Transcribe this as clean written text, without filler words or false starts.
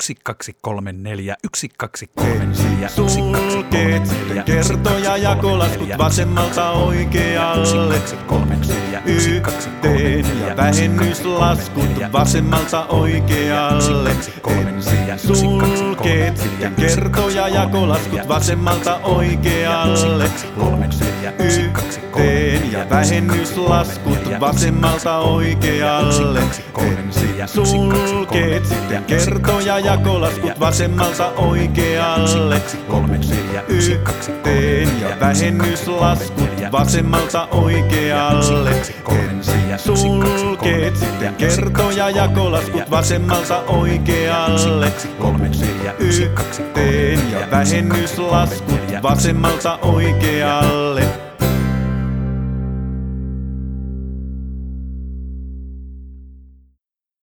1234, 1234, sulkeet sitten kertoja jakolaskut vasemmalta oikealle. Yhteen ja vähennyslaskut vasemmalta oikealle. Sulkeet sitten kertoja jakolaskut vasemmalta oikealle. Yhteen ja vähennyslaskut vasemmalta oikealle. Sulkeet sitten kertoja jakolaskut vasemmalta oikealle. Yhteen ja vähennyslaskut vasemmalta oikealle. Sulkeet sitten kertoja jakolaskut vasemmalta oikealle. Yhteen ja vähennyslaskut vasemmalta oikealle.